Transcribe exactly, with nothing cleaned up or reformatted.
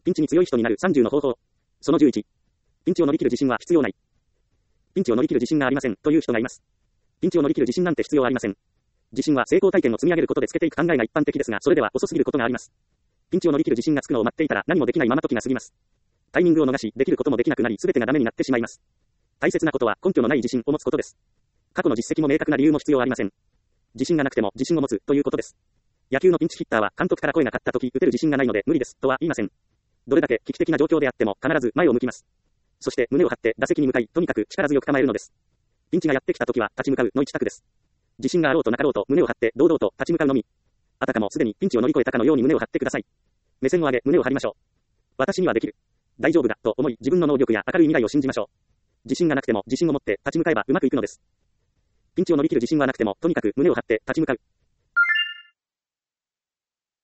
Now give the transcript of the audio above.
ピンチに強い人になるさんじゅうの方法。そのじゅういち。ピンチを乗り切る自信は必要ない。ピンチを乗り切る自信がありません、という人がいます。ピンチを乗り切る自信なんて必要ありません。自信は成功体験を積み上げることでつけていく考えが一般的ですが、それでは遅すぎることがあります。ピンチを乗り切る自信がつくのを待っていたら何もできないまま時が過ぎます。タイミングを逃し、できることもできなくなり、全てがダメになってしまいます。大切なことは根拠のない自信を持つことです。過去の実績も明確な理由も必要ありません。自信がなくても自信を持つということです。野球のピンチヒッターは監督から声がかかった時打てる自信がないので無理ですとは言いません。どれだけ危機的な状況であっても必ず前を向きます。そして胸を張って打席に向かい、とにかく力強く構えるのです。ピンチがやってきた時は立ち向かうの一択です。自信があろうとなかろうと胸を張って堂々と立ち向かうのみ。あたかもすでにピンチを乗り越えたかのように胸を張ってください。目線を上げ胸を張りましょう。私にはできる。大丈夫だと思い自分の能力や明るい未来を信じましょう。自信がなくても自信を持って立ち向かえばうまくいくのです。ピンチを乗り切る自信はなくてもとにかく胸を張って立ち向かう。